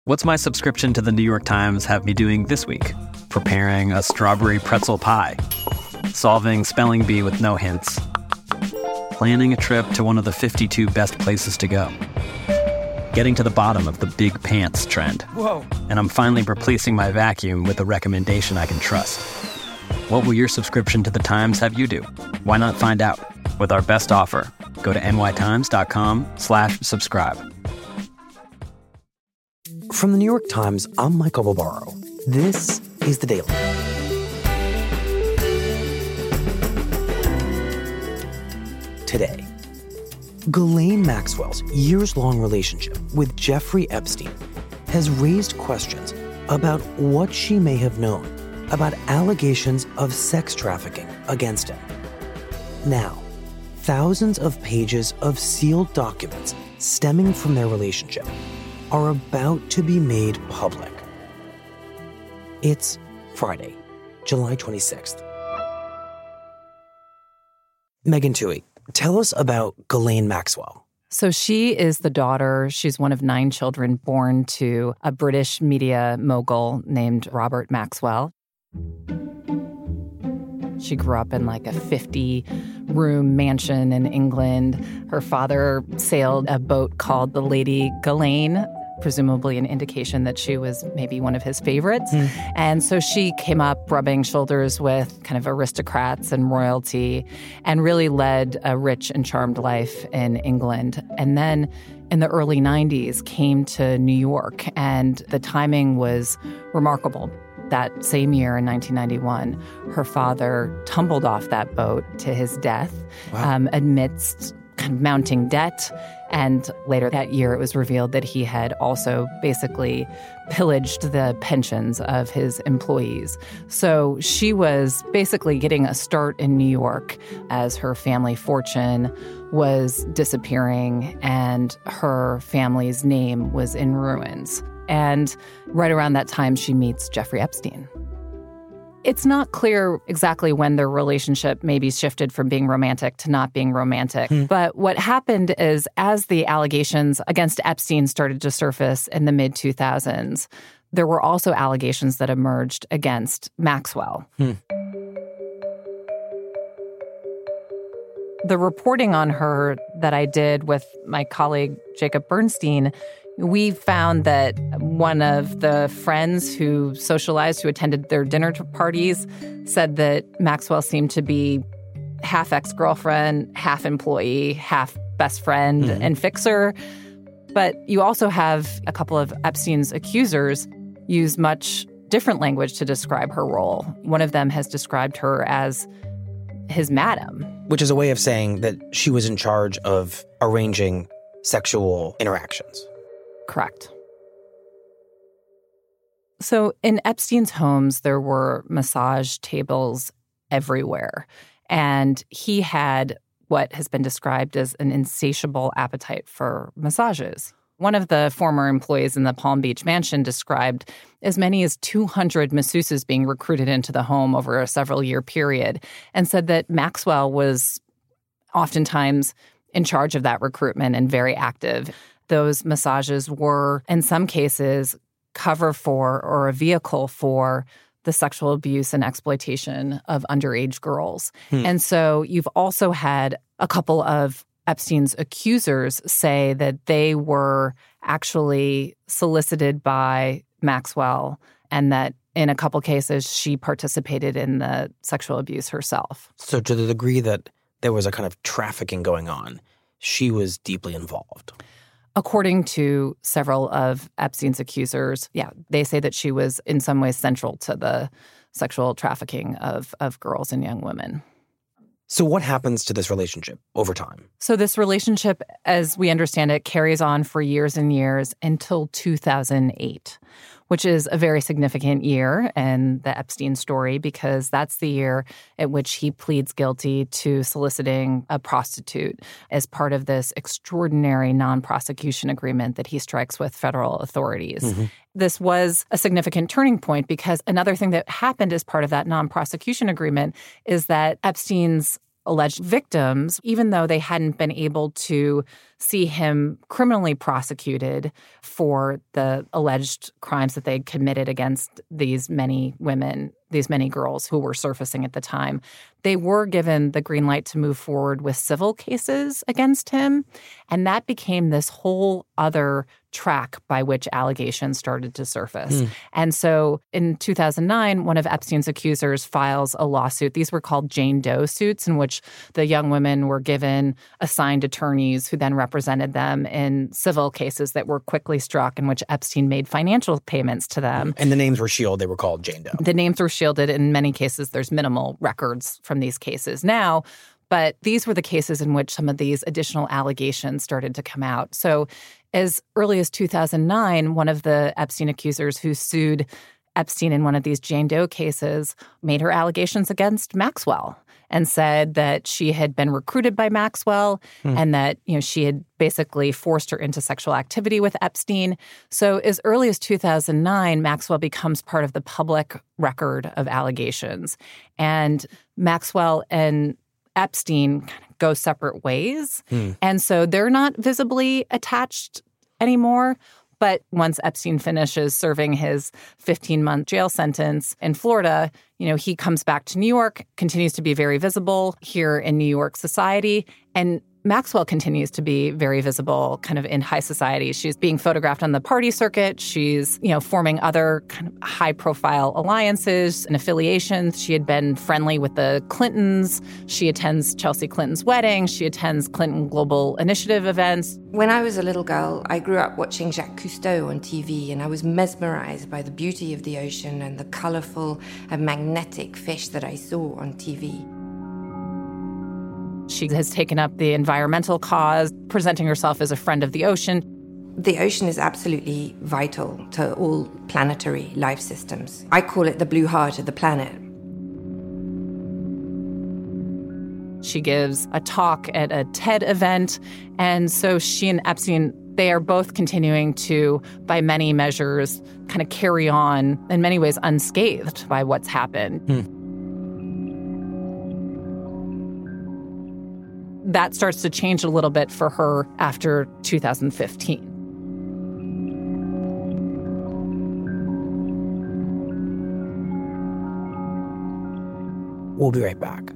What's my subscription to the New York Times have me doing this week? Preparing a strawberry pretzel pie. Solving spelling bee with no hints. Planning a trip to one of the 52 best places to go. Getting to the bottom of the big pants trend. Whoa. And I'm finally replacing my vacuum with a recommendation I can trust. What will your subscription to the Times have you do? Why not find out? With our best offer, go to nytimes.com/subscribe. From the New York Times, I'm Michael Barbaro. This is The Daily. Today, Ghislaine Maxwell's years-long relationship with Jeffrey Epstein has raised questions about what she may have known about allegations of sex trafficking against him. Now, thousands of pages of sealed documents stemming from their relationship are about to be made public. It's Friday, July 26th. Megan Twohey, tell us about Ghislaine Maxwell. So she is the daughter. She's one of 9 children born to a British media mogul named Robert Maxwell. She grew up in like a 50-room mansion in England. Her father sailed a boat called the Lady Ghislaine, presumably an indication that she was maybe one of his favorites. And so she came up rubbing shoulders with kind of aristocrats and royalty and really led a rich and charmed life in England. And then in the early 90s came to New York, and the timing was remarkable. That same year in 1991, her father tumbled off that boat to his death amidst kind of mounting debt. And later that year, it was revealed that he had also basically pillaged the pensions of his employees. So she was basically getting a start in New York as her family fortune was disappearing and her family's name was in ruins. And right around that time, she meets Jeffrey Epstein. It's not clear exactly when their relationship maybe shifted from being romantic to not being romantic. But what happened is as the allegations against Epstein started to surface in the mid-2000s, there were also allegations that emerged against Maxwell. The reporting on her that I did with my colleague Jacob Bernstein, we found that one of the friends who socialized, who attended their dinner parties, said that Maxwell seemed to be half ex-girlfriend, half employee, half best friend and fixer. But you also have a couple of Epstein's accusers use much different language to describe her role. One of them has described her as his madam. Which is a way of saying that she was in charge of arranging sexual interactions. Correct. So in Epstein's homes, there were massage tables everywhere. And he had what has been described as an insatiable appetite for massages. One of the former employees in the Palm Beach mansion described as many as 200 masseuses being recruited into the home over a several-year period and said that Maxwell was oftentimes in charge of that recruitment and very active. Those massages were, in some cases, cover for or a vehicle for the sexual abuse and exploitation of underage girls. And so you've also had a couple of Epstein's accusers say that they were actually solicited by Maxwell and that in a couple cases she participated in the sexual abuse herself. So to the degree that there was a kind of trafficking going on, she was deeply involved. According to several of Epstein's accusers, they say that she was in some ways central to the sexual trafficking of girls and young women. So what happens to this relationship over time? So this relationship, as we understand it, carries on for years and years until 2008, which is a very significant year in the Epstein story because that's the year at which he pleads guilty to soliciting a prostitute as part of this extraordinary non-prosecution agreement that he strikes with federal authorities. This was a significant turning point because another thing that happened as part of that non-prosecution agreement is that Epstein's alleged victims, even though they hadn't been able to see him criminally prosecuted for the alleged crimes that they'd committed against these many women, these many girls who were surfacing at the time. They were given the green light to move forward with civil cases against him, and that became this whole other track by which allegations started to surface. And so in 2009, one of Epstein's accusers files a lawsuit. These were called Jane Doe suits, in which the young women were given assigned attorneys who then represented them in civil cases that were quickly struck, in which Epstein made financial payments to them. And the names were shielded. They were called Jane Doe. The names were shielded. In many cases, there's minimal records from these cases now. But these were the cases in which some of these additional allegations started to come out. So as early as 2009, one of the Epstein accusers who sued Epstein in one of these Jane Doe cases made her allegations against Maxwell and said that she had been recruited by Maxwell and that, she had basically forced her into sexual activity with Epstein. So as early as 2009, Maxwell becomes part of the public record of allegations. And Maxwell and Epstein kind of go separate ways. And so they're not visibly attached anymore. But once Epstein finishes serving his 15-month jail sentence in Florida, he comes back to New York, continues to be very visible here in New York society. And Maxwell continues to be very visible kind of in high society. She's being photographed on the party circuit. She's, forming other kind of high-profile alliances and affiliations. She had been friendly with the Clintons. She attends Chelsea Clinton's wedding. She attends Clinton Global Initiative events. When I was a little girl, I grew up watching Jacques Cousteau on TV, and I was mesmerized by the beauty of the ocean and the colorful and magnetic fish that I saw on TV. She has taken up the environmental cause, presenting herself as a friend of the ocean. The ocean is absolutely vital to all planetary life systems. I call it the blue heart of the planet. She gives a talk at a TED event, and so she and Epstein, they are both continuing to, by many measures, kind of carry on, in many ways, unscathed by what's happened. That starts to change a little bit for her after 2015. We'll be right back.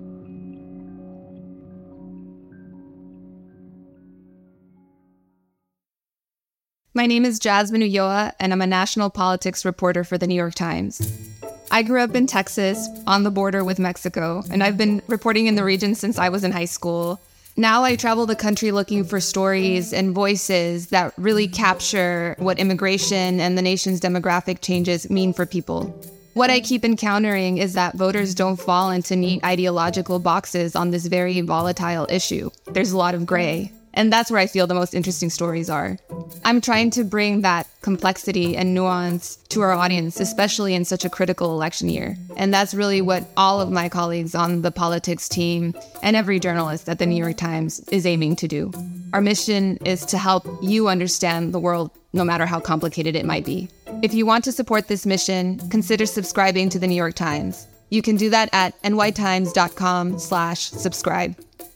My name is Jasmine Ulloa, and I'm a national politics reporter for The New York Times. I grew up in Texas, on the border with Mexico, and I've been reporting in the region since I was in high school. Now I travel the country looking for stories and voices that really capture what immigration and the nation's demographic changes mean for people. What I keep encountering is that voters don't fall into neat ideological boxes on this very volatile issue. There's a lot of gray. And that's where I feel the most interesting stories are. I'm trying to bring that complexity and nuance to our audience, especially in such a critical election year. And that's really what all of my colleagues on the politics team and every journalist at the New York Times is aiming to do. Our mission is to help you understand the world, no matter how complicated it might be. If you want to support this mission, consider subscribing to the New York Times. You can do that at nytimes.com/subscribe.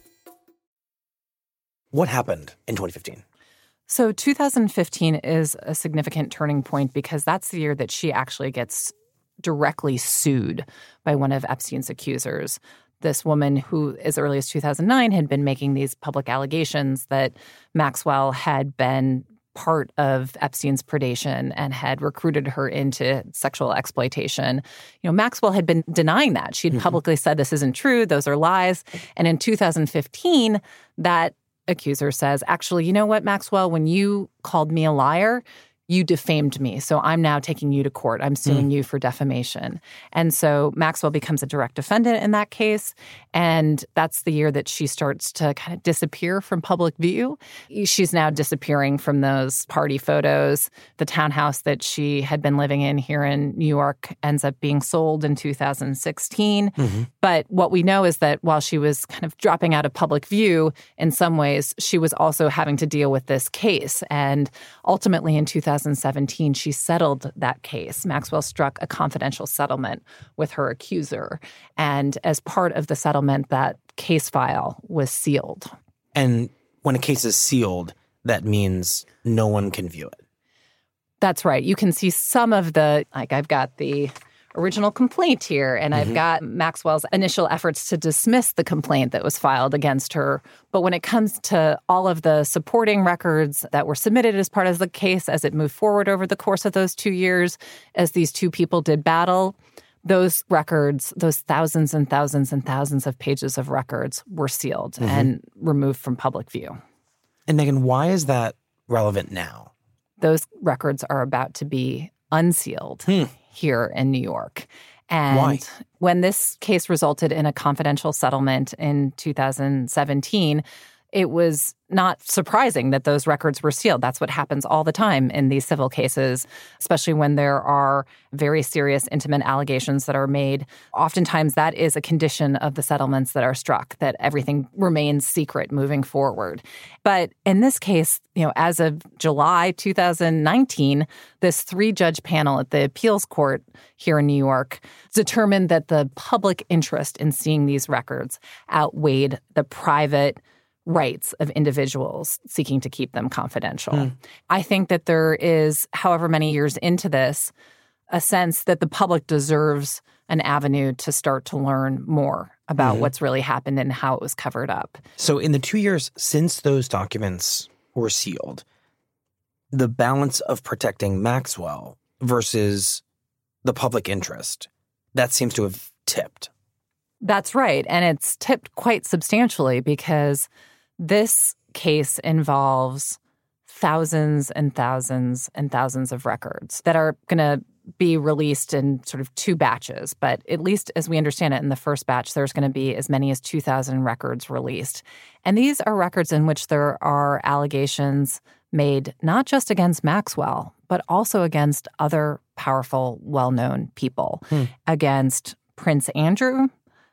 What happened in 2015? So 2015 is a significant turning point because that's the year that she actually gets directly sued by one of Epstein's accusers. This woman who, as early as 2009, had been making these public allegations that Maxwell had been part of Epstein's predation and had recruited her into sexual exploitation. Maxwell had been denying that. She had publicly said, this isn't true, those are lies. And in 2015, that accuser says, actually, you know what, Maxwell, when you called me a liar, you defamed me. So I'm now taking you to court. I'm suing you for defamation. And so Maxwell becomes a direct defendant in that case. And that's the year that she starts to kind of disappear from public view. She's now disappearing from those party photos. The townhouse that she had been living in here in New York ends up being sold in 2016. But what we know is that while she was kind of dropping out of public view, in some ways, she was also having to deal with this case. And ultimately in 2016, 2017, she settled that case. Maxwell struck a confidential settlement with her accuser. And as part of the settlement, that case file was sealed. And when a case is sealed, that means no one can view it. That's right. You can see some of the, I've got the original complaint here, and I've got Maxwell's initial efforts to dismiss the complaint that was filed against her. But when it comes to all of the supporting records that were submitted as part of the case as it moved forward over the course of those 2 years, as these two people did battle, those records, those thousands and thousands and thousands of pages of records were sealed and removed from public view. And Megyn, why is that relevant now? Those records are about to be unsealed here in New York. And why? When this case resulted in a confidential settlement in 2017, it was not surprising that those records were sealed. That's what happens all the time in these civil cases, especially when there are very serious, intimate allegations that are made. Oftentimes, that is a condition of the settlements that are struck, that everything remains secret moving forward. But in this case, as of July 2019, this 3-judge panel at the appeals court here in New York determined that the public interest in seeing these records outweighed the private rights of individuals seeking to keep them confidential. I think that there is, however many years into this, a sense that the public deserves an avenue to start to learn more about what's really happened and how it was covered up. So in the 2 years since those documents were sealed, the balance of protecting Maxwell versus the public interest, that seems to have tipped. That's right. And it's tipped quite substantially because this case involves thousands and thousands and thousands of records that are going to be released in sort of 2 batches. But at least as we understand it, in the first batch, there's going to be as many as 2,000 records released. And these are records in which there are allegations made not just against Maxwell, but also against other powerful, well-known people, against Prince Andrew,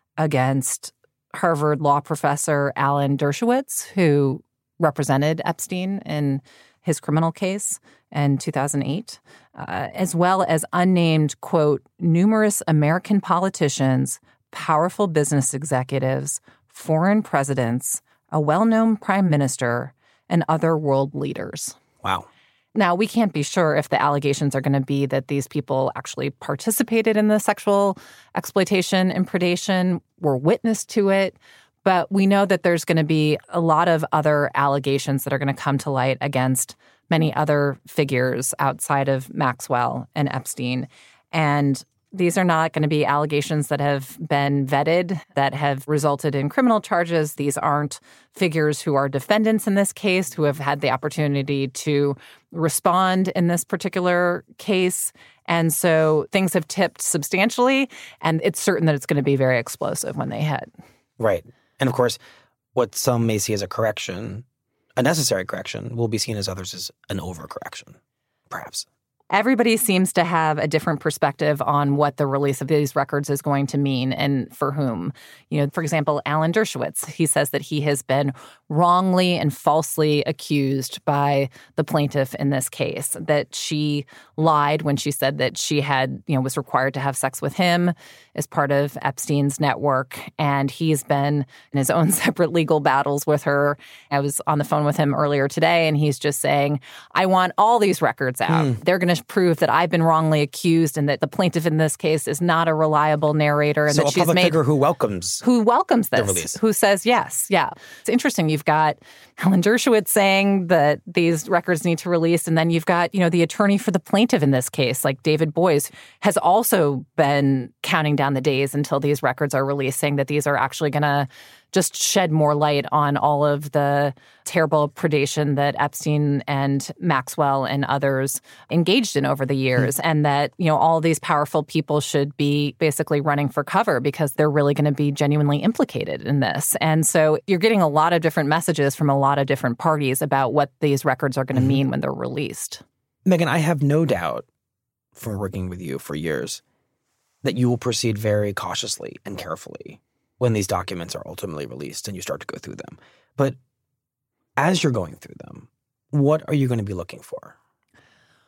against Harvard law professor Alan Dershowitz, who represented Epstein in his criminal case in 2008, as well as unnamed, quote, numerous American politicians, powerful business executives, foreign presidents, a well-known prime minister, and other world leaders. Wow. Now, we can't be sure if the allegations are going to be that these people actually participated in the sexual exploitation and predation, were witness to it, but we know that there's going to be a lot of other allegations that are going to come to light against many other figures outside of Maxwell and Epstein. And these are not going to be allegations that have been vetted, that have resulted in criminal charges. These aren't figures who are defendants in this case, who have had the opportunity to respond in this particular case. And so things have tipped substantially, and it's certain that it's going to be very explosive when they hit. Right. And of course, what some may see as a correction, a necessary correction, will be seen as others as an overcorrection, perhaps. Everybody seems to have a different perspective on what the release of these records is going to mean and for whom. For example, Alan Dershowitz, he says that he has been wrongly and falsely accused by the plaintiff in this case, that she lied when she said that she had, was required to have sex with him as part of Epstein's network. And he's been in his own separate legal battles with her. I was on the phone with him earlier today, and he's just saying, I want all these records out. They're going to prove that I've been wrongly accused and that the plaintiff in this case is not a reliable narrator. And so that a public figure who welcomes this, release. Who says yes. Yeah. It's interesting. You've got Alan Dershowitz saying that these records need to release. And then you've got, the attorney for the plaintiff in this case, like David Boies, has also been counting down the days until these records are released, saying that these are actually going to just shed more light on all of the terrible predation that Epstein and Maxwell and others engaged in over the years, and that, all these powerful people should be basically running for cover because they're really going to be genuinely implicated in this. And so you're getting a lot of different messages from a lot of different parties about what these records are going to mean when they're released. Megyn, I have no doubt from working with you for years that you will proceed very cautiously and carefully when these documents are ultimately released and you start to go through them. But as you're going through them, what are you going to be looking for?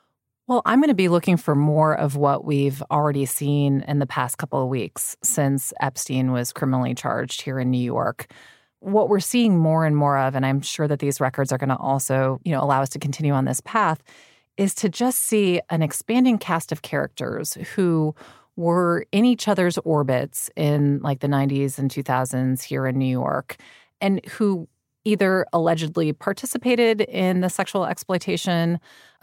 Well, I'm going to be looking for more of what we've already seen in the past couple of weeks since Epstein was criminally charged here in New York. What we're seeing more and more of, and I'm sure that these records are going to also, allow us to continue on this path, is to just see an expanding cast of characters who were in each other's orbits in like the 90s and 2000s here in New York, and who either allegedly participated in the sexual exploitation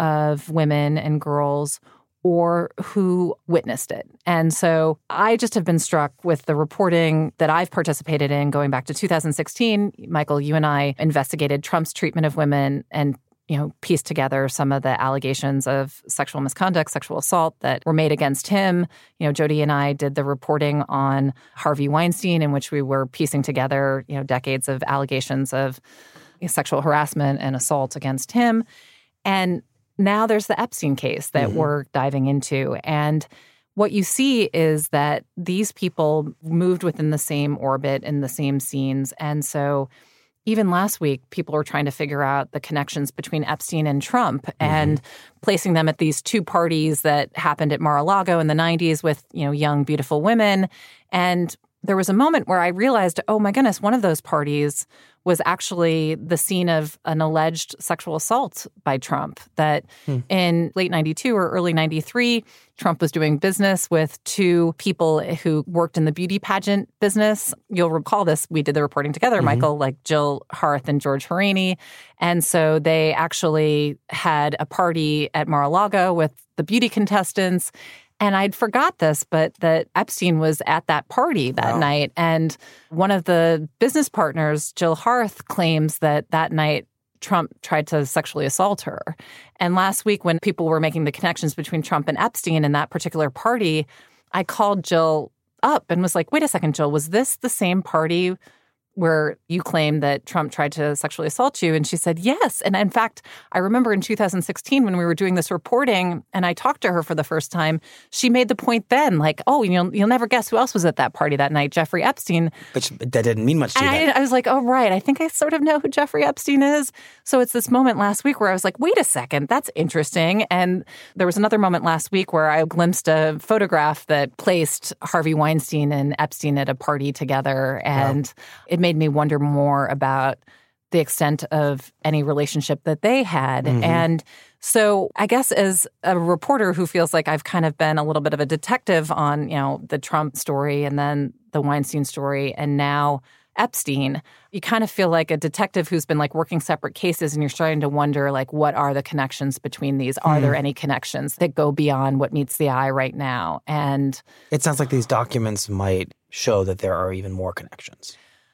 of women and girls or who witnessed it. And so I just have been struck with the reporting that I've participated in going back to 2016. Michael, you and I investigated Trump's treatment of women and pieced together some of the allegations of sexual misconduct, sexual assault that were made against him. Jody and I did the reporting on Harvey Weinstein, in which we were piecing together, decades of allegations of sexual harassment and assault against him. And now there's the Epstein case that we're diving into. And what you see is that these people moved within the same orbit in the same scenes. And so even last week, people were trying to figure out the connections between Epstein and Trump and placing them at these two parties that happened at Mar-a-Lago in the 90s with, young, beautiful women. And there was a moment where I realized, oh my goodness, one of those parties was actually the scene of an alleged sexual assault by Trump, that in late 92 or early 93, Trump was doing business with two people who worked in the beauty pageant business. You'll recall this. We did the reporting together, Michael, like Jill Harth and George Horaney. And so they actually had a party at Mar-a-Lago with the beauty contestants. And I'd forgot this, but that Epstein was at that party that night. And one of the business partners, Jill Harth, claims that night Trump tried to sexually assault her. And last week when people were making the connections between Trump and Epstein in that particular party, I called Jill up and was like, wait a second, Jill, was this the same party where you claim that Trump tried to sexually assault you? And she said, yes. And in fact, I remember in 2016 when we were doing this reporting and I talked to her for the first time, she made the point then, like, oh, you'll never guess who else was at that party that night, Jeffrey Epstein. But that didn't mean much to you. I was like, oh, right. I think I sort of know who Jeffrey Epstein is. So it's this moment last week where I was like, wait a second, that's interesting. And there was another moment last week where I glimpsed a photograph that placed Harvey Weinstein and Epstein at a party together. And it made me wonder more about the extent of any relationship that they had. And so I guess as a reporter who feels like I've kind of been a little bit of a detective on, the Trump story and then the Weinstein story and now Epstein, you kind of feel like a detective who's been like working separate cases and you're starting to wonder like, what are the connections between these? Are there any connections that go beyond what meets the eye right now? And it sounds like these documents might show that there are even more connections.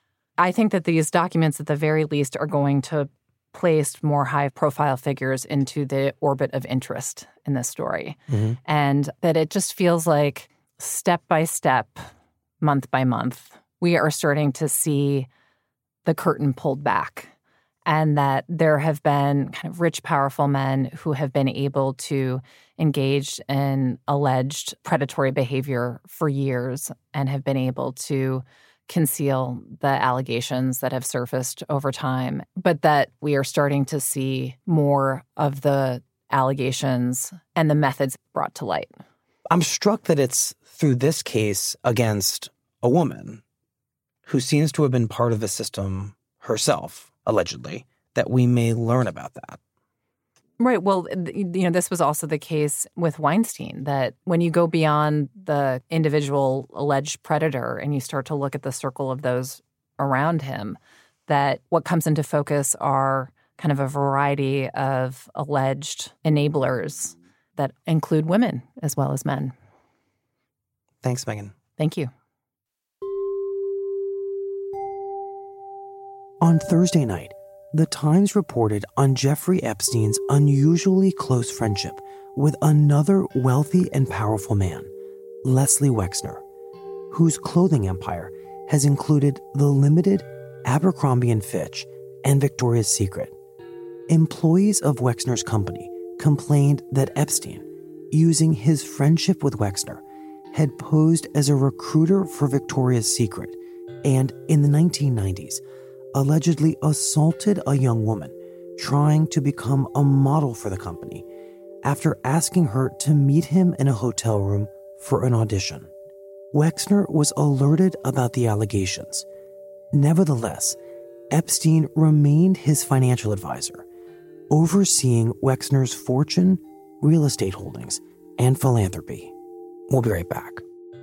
I think that these documents, at the very least, are going to place more high-profile figures into the orbit of interest in this story. And that it just feels like step by step, month by month, we are starting to see the curtain pulled back. And that there have been kind of rich, powerful men who have been able to engage in alleged predatory behavior for years and have been able to conceal the allegations that have surfaced over time, but that we are starting to see more of the allegations and the methods brought to light. I'm struck that it's through this case against a woman who seems to have been part of the system herself, allegedly, that we may learn about that. Right. Well, this was also the case with Weinstein, that when you go beyond the individual alleged predator and you start to look at the circle of those around him, that what comes into focus are kind of a variety of alleged enablers that include women as well as men. Thanks, Megan. Thank you. On Thursday night, The Times reported on Jeffrey Epstein's unusually close friendship with another wealthy and powerful man, Leslie Wexner, whose clothing empire has included The Limited, Abercrombie & Fitch, and Victoria's Secret. Employees of Wexner's company complained that Epstein, using his friendship with Wexner, had posed as a recruiter for Victoria's Secret and, in the 1990s, allegedly assaulted a young woman trying to become a model for the company after asking her to meet him in a hotel room for an audition. Wexner was alerted about the allegations. Nevertheless, Epstein remained his financial advisor, overseeing Wexner's fortune, real estate holdings, and philanthropy. We'll be right back.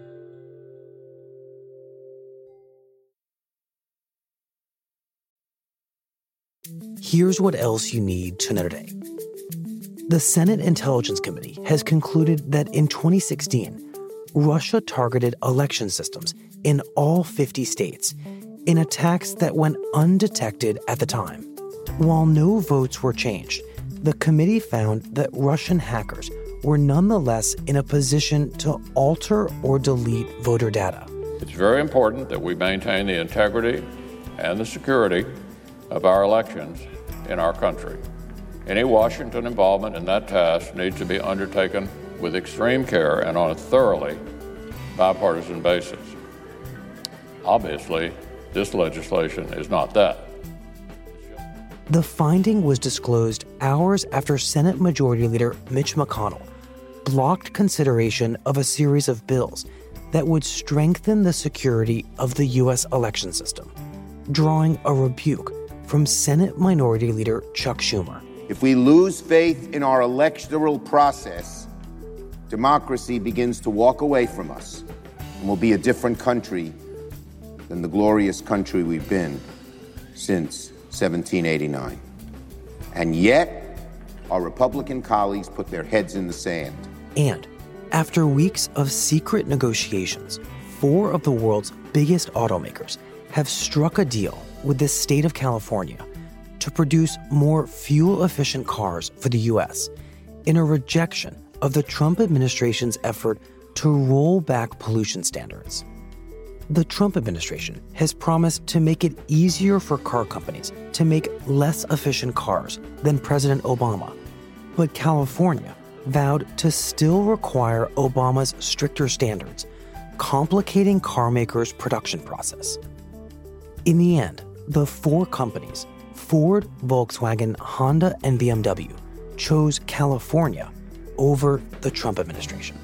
Here's what else you need to know today. The Senate Intelligence Committee has concluded that in 2016, Russia targeted election systems in all 50 states in attacks that went undetected at the time. While no votes were changed, the committee found that Russian hackers were nonetheless in a position to alter or delete voter data. It's very important that we maintain the integrity and the security of our elections in our country. Any Washington involvement in that task needs to be undertaken with extreme care and on a thoroughly bipartisan basis. Obviously, this legislation is not that. The finding was disclosed hours after Senate Majority Leader Mitch McConnell blocked consideration of a series of bills that would strengthen the security of the U.S. election system, drawing a rebuke from Senate Minority Leader Chuck Schumer. If we lose faith in our electoral process, democracy begins to walk away from us and will be a different country than the glorious country we've been since 1789. And yet, our Republican colleagues put their heads in the sand. And after weeks of secret negotiations, 4 of the world's biggest automakers have struck a deal with the state of California to produce more fuel-efficient cars for the U.S. in a rejection of the Trump administration's effort to roll back pollution standards. The Trump administration has promised to make it easier for car companies to make less efficient cars than President Obama, but California vowed to still require Obama's stricter standards, complicating car makers' production process. In the end, the 4 companies, Ford, Volkswagen, Honda, and BMW, chose California over the Trump administration.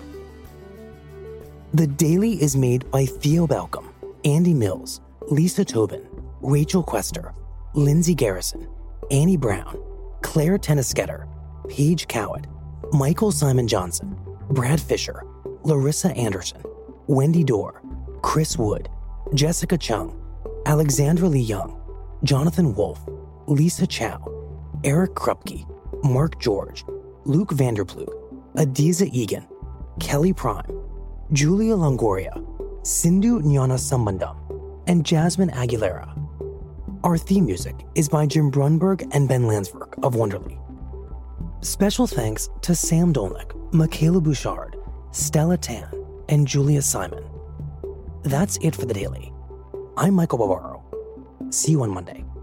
The Daily is made by Theo Balcom, Andy Mills, Lisa Tobin, Rachel Quester, Lindsay Garrison, Annie Brown, Claire Tennisketter, Paige Cowett, Michael Simon Johnson, Brad Fisher, Larissa Anderson, Wendy Dorr, Chris Wood, Jessica Chung, Alexandra Lee Young, Jonathan Wolfe, Lisa Chow, Eric Krupke, Mark George, Luke Vanderplug, Adiza Egan, Kelly Prime, Julia Longoria, Sindhu Gnanasambandam, and Jasmine Aguilera. Our theme music is by Jim Brunberg and Ben Landsberg of Wonderly. Special thanks to Sam Dolnick, Michaela Bouchard, Stella Tan, and Julia Simon. That's it for The Daily. I'm Michael Barbaro. See you on Monday.